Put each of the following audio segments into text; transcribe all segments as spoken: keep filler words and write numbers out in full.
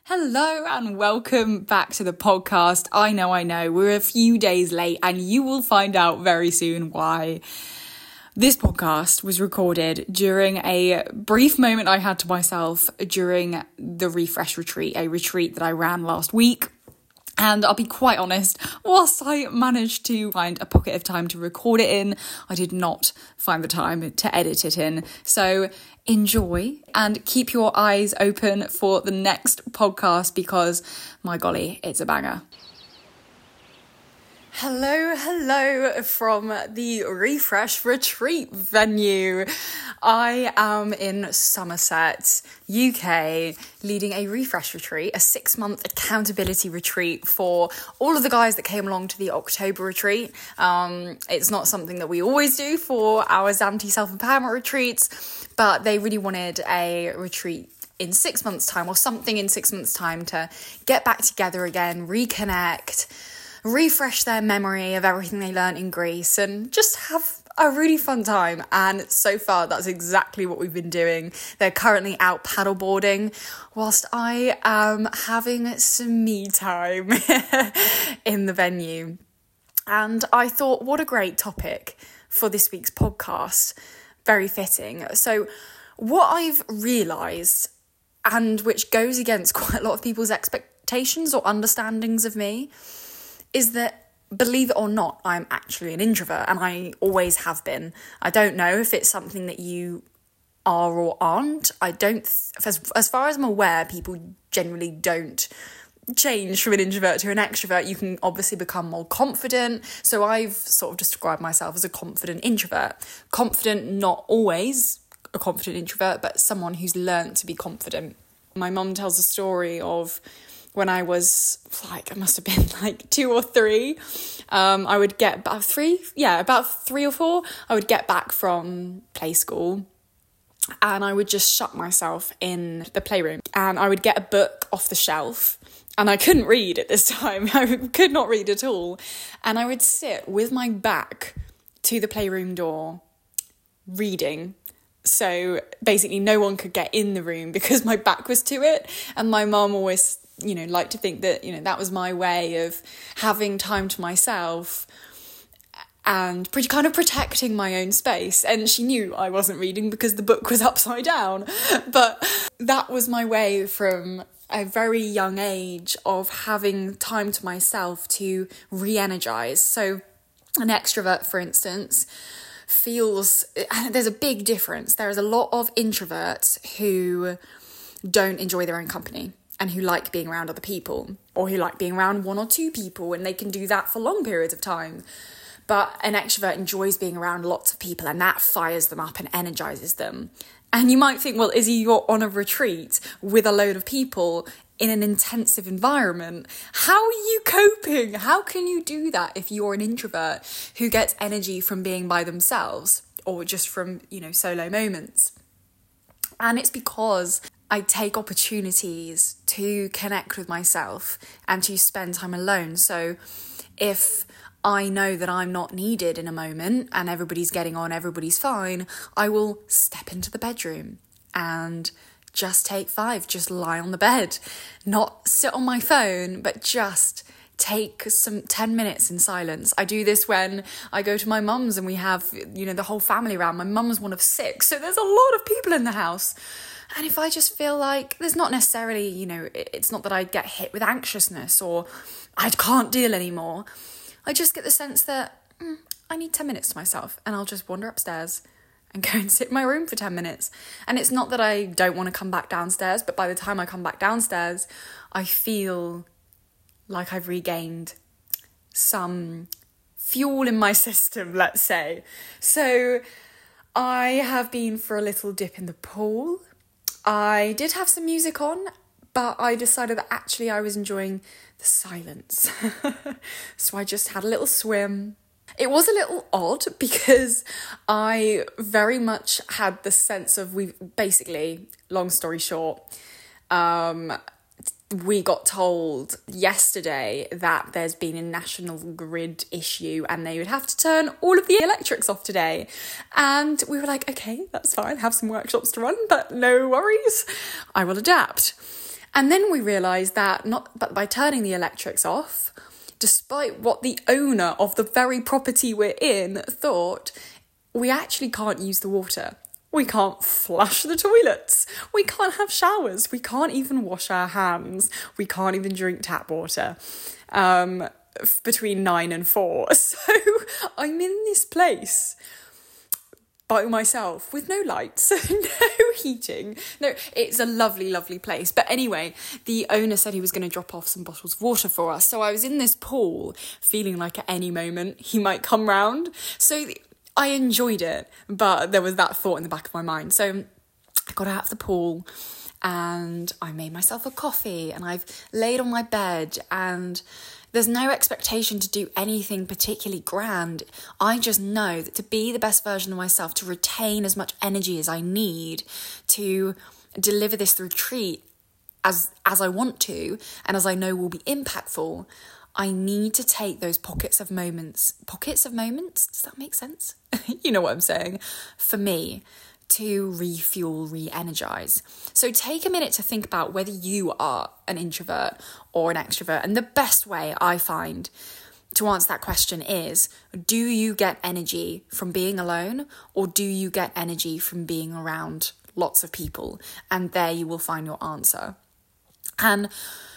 Hello and welcome back to the podcast. I know, I know, we're a few days late and you will find out very soon why. This podcast was recorded during a brief moment I had to myself during the Refresh retreat, a retreat that I ran last week. And I'll be quite honest, whilst I managed to find a pocket of time to record it in, I did not find the time to edit it in. So enjoy and keep your eyes open for the next podcast because, my golly, it's a banger. Hello, hello from the Refresh retreat venue. I am in Somerset, U K, leading a Refresh retreat, a six-month accountability retreat for all of the guys that came along to the October retreat. Um, it's not something that we always do for our Zamti self-empowerment retreats, but they really wanted a retreat in six months' time or something in six months' time to get back together again, reconnect, refresh their memory of everything they learned in Greece and just have a really fun time. And so far, that's exactly what we've been doing. They're currently out paddleboarding whilst I am having some me time in the venue. And I thought, what a great topic for this week's podcast. Very fitting. So what I've realised, and which goes against quite a lot of people's expectations or understandings of me, is that, believe it or not, I'm actually an introvert and I always have been. I don't know if it's something that you are or aren't. I don't, th- as, as far as I'm aware, people generally don't change from an introvert to an extrovert. You can obviously become more confident. So I've sort of described myself as a confident introvert. Confident, not always a confident introvert, but someone who's learned to be confident. My mum tells a story of when I was like, I must have been like two or three, um, I would get about three, yeah, about three or four, I would get back from play school and I would just shut myself in the playroom and I would get a book off the shelf and I couldn't read at this time. I could not read at all. And I would sit with my back to the playroom door reading. So basically no one could get in the room because my back was to it. And my mum always, you know, liked to think that, you know, that was my way of having time to myself and pretty kind of protecting my own space. And she knew I wasn't reading because the book was upside down. But that was my way from a very young age of having time to myself to re-energize. So an extrovert, for instance, feels, there's a big difference. There is a lot of introverts who don't enjoy their own company and who like being around other people or who like being around one or two people, and they can do that for long periods of time. But an extrovert enjoys being around lots of people and that fires them up and energizes them. And you might think, well, Izzy, you're on a retreat with a load of people in an intensive environment. How are you coping? How can you do that if you're an introvert who gets energy from being by themselves or just from, you know, solo moments? And it's because I take opportunities to connect with myself and to spend time alone. So if I know that I'm not needed in a moment and everybody's getting on, everybody's fine, I will step into the bedroom and just take five, just lie on the bed, not sit on my phone, but just take some ten minutes in silence. I do this when I go to my mum's and we have, you know, the whole family around. My mum's one of six, so there's a lot of people in the house. And if I just feel like there's not necessarily, you know, it's not that I get hit with anxiousness or I can't deal anymore. I just get the sense that mm, I need ten minutes to myself and I'll just wander upstairs and go and sit in my room for ten minutes. And it's not that I don't want to come back downstairs, but by the time I come back downstairs, I feel like I've regained some fuel in my system, let's say. So I have been for a little dip in the pool. I did have some music on, but I decided that actually I was enjoying the silence. So I just had a little swim. It was a little odd because I very much had the sense of, we basically, long story short, um, we got told yesterday that there's been a national grid issue and they would have to turn all of the electrics off today. And we were like, okay, that's fine, have some workshops to run, but no worries, I will adapt. And then we realised that not but by turning the electrics off, despite what the owner of the very property we're in thought, we actually can't use the water. We can't flush the toilets. We can't have showers. We can't even wash our hands. We can't even drink tap water um, f- between nine and four. So I'm in this place by myself with no lights, no heating. No, it's a lovely, lovely place. But anyway, the owner said he was going to drop off some bottles of water for us. So I was in this pool feeling like at any moment he might come round. So I enjoyed it, but there was that thought in the back of my mind. So I got out of the pool and I made myself a coffee and I've laid on my bed, and there's no expectation to do anything particularly grand. I just know that to be the best version of myself, to retain as much energy as I need to deliver this retreat as as I want to and as I know will be impactful, I need to take those pockets of moments, pockets of moments, does that make sense? You know what I'm saying? For me, to refuel, re-energize. So take a minute to think about whether you are an introvert or an extrovert. And the best way I find to answer that question is, do you get energy from being alone, or do you get energy from being around lots of people? And there you will find your answer. And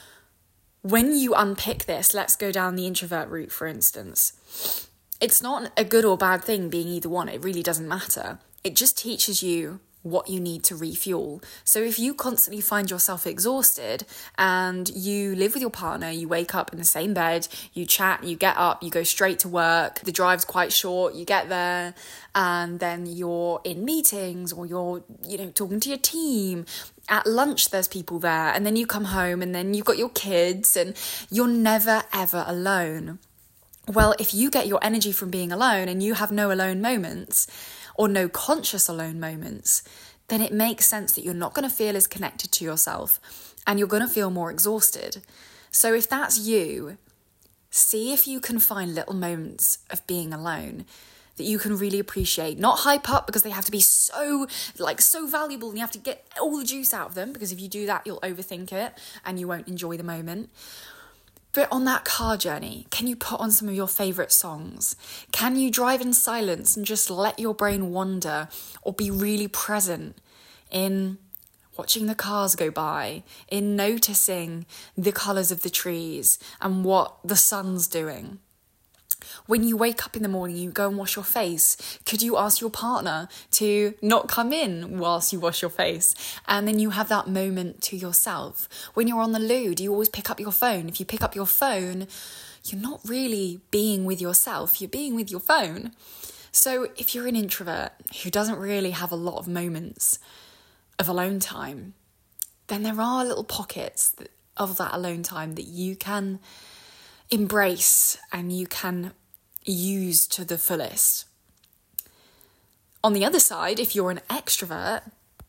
when you unpick this, let's go down the introvert route, for instance. It's not a good or bad thing being either one. It really doesn't matter. It just teaches you what you need to refuel. So if you constantly find yourself exhausted and you live with your partner, you wake up in the same bed, you chat, you get up, you go straight to work, the drive's quite short, you get there, and then you're in meetings or you're, you know, talking to your team. At lunch, there's people there, and then you come home and then you've got your kids and you're never, ever alone. Well, if you get your energy from being alone and you have no alone moments, or no conscious alone moments, then it makes sense that you're not going to feel as connected to yourself and you're going to feel more exhausted. So if that's you, see if you can find little moments of being alone that you can really appreciate. Not hype up because they have to be so, like, so valuable and you have to get all the juice out of them, because if you do that, you'll overthink it and you won't enjoy the moment. But on that car journey, can you put on some of your favourite songs? Can you drive in silence and just let your brain wander, or be really present in watching the cars go by, in noticing the colours of the trees and what the sun's doing? When you wake up in the morning, you go and wash your face. Could you ask your partner to not come in whilst you wash your face? And then you have that moment to yourself. When you're on the loo, do you always pick up your phone? If you pick up your phone, you're not really being with yourself, you're being with your phone. So if you're an introvert who doesn't really have a lot of moments of alone time, then there are little pockets of that alone time that you can embrace and you can use to the fullest. On the other side, if you're an extrovert,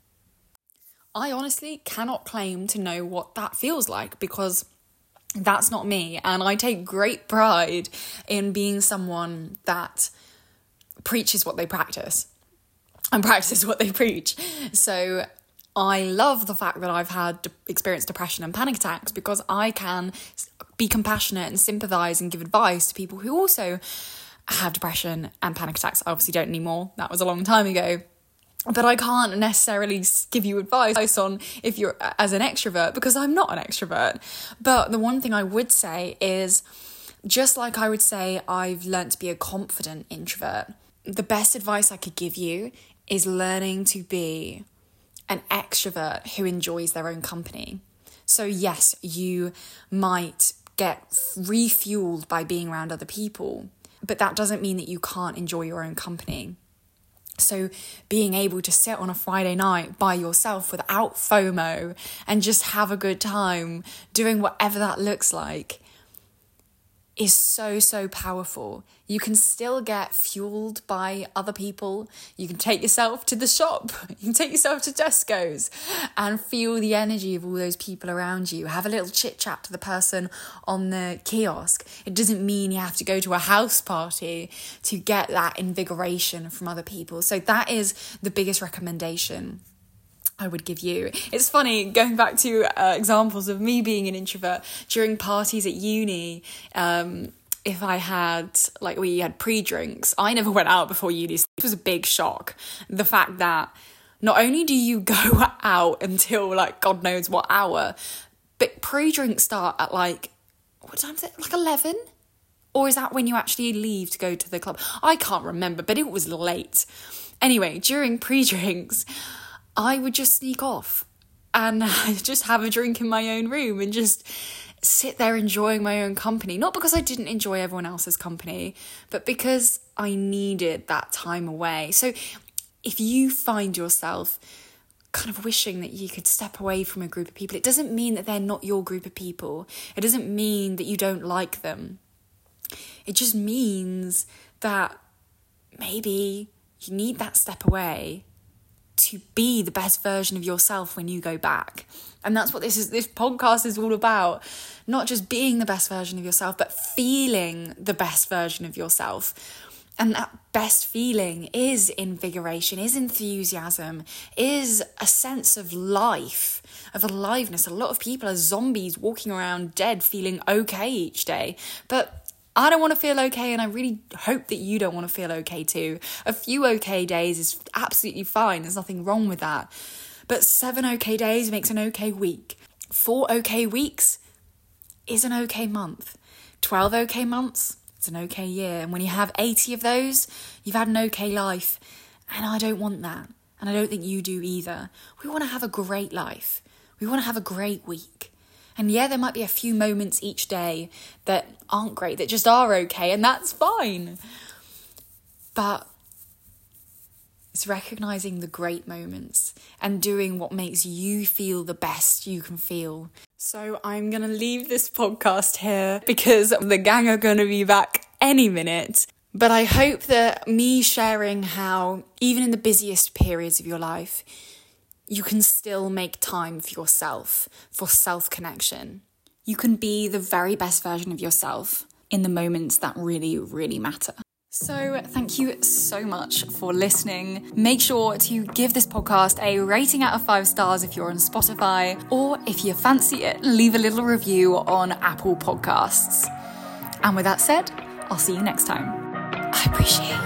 I honestly cannot claim to know what that feels like, because that's not me. And I take great pride in being someone that preaches what they practice and practices what they preach. So I love the fact that I've had experienced depression and panic attacks, because I can be compassionate and sympathise and give advice to people who also have depression and panic attacks. I obviously don't anymore. That was a long time ago. But I can't necessarily give you advice on if you're as an extrovert, because I'm not an extrovert. But the one thing I would say is, just like I would say I've learnt to be a confident introvert, the best advice I could give you is learning to be an extrovert who enjoys their own company. So yes, you might get refueled by being around other people, but that doesn't mean that you can't enjoy your own company. So being able to sit on a Friday night by yourself without FOMO and just have a good time doing whatever that looks like is so, so powerful. You can still get fueled by other people. You can take yourself to the shop. You can take yourself to Tesco's and feel the energy of all those people around you. Have a little chit chat to the person on the kiosk. It doesn't mean you have to go to a house party to get that invigoration from other people. So that is the biggest recommendation. I would give you. It's funny, going back to uh, examples of me being an introvert, during parties at uni, um, if I had, like we had pre-drinks, I never went out before uni. So it was a big shock. The fact that not only do you go out until like God knows what hour, but pre-drinks start at like, what time is it? Like eleven? Or is that when you actually leave to go to the club? I can't remember, but it was late. Anyway, during pre-drinks, I would just sneak off and just have a drink in my own room and just sit there enjoying my own company. Not because I didn't enjoy everyone else's company, but because I needed that time away. So if you find yourself kind of wishing that you could step away from a group of people, it doesn't mean that they're not your group of people. It doesn't mean that you don't like them. It just means that maybe you need that step away to be the best version of yourself when you go back. And that's what this is. This podcast is all about. Not just being the best version of yourself, but feeling the best version of yourself. And that best feeling is invigoration, is enthusiasm, is a sense of life, of aliveness. A lot of people are zombies walking around dead, feeling okay each day. But I don't want to feel okay, and I really hope that you don't want to feel okay too. A few okay days is absolutely fine. There's nothing wrong with that. But seven okay days makes an okay week. Four okay weeks is an okay month. Twelve okay months, it's an okay year. And when you have eighty of those, you've had an okay life. And I don't want that. And I don't think you do either. We want to have a great life. We want to have a great week. And yeah, there might be a few moments each day that aren't great, that just are okay, and that's fine. But it's recognising the great moments and doing what makes you feel the best you can feel. So I'm going to leave this podcast here because the gang are going to be back any minute. But I hope that me sharing how, even in the busiest periods of your life, you can still make time for yourself, for self-connection. You can be the very best version of yourself in the moments that really, really matter. So thank you so much for listening. Make sure to give this podcast a rating out of five stars if you're on Spotify, or if you fancy it, leave a little review on Apple Podcasts. And with that said, I'll see you next time. I appreciate you.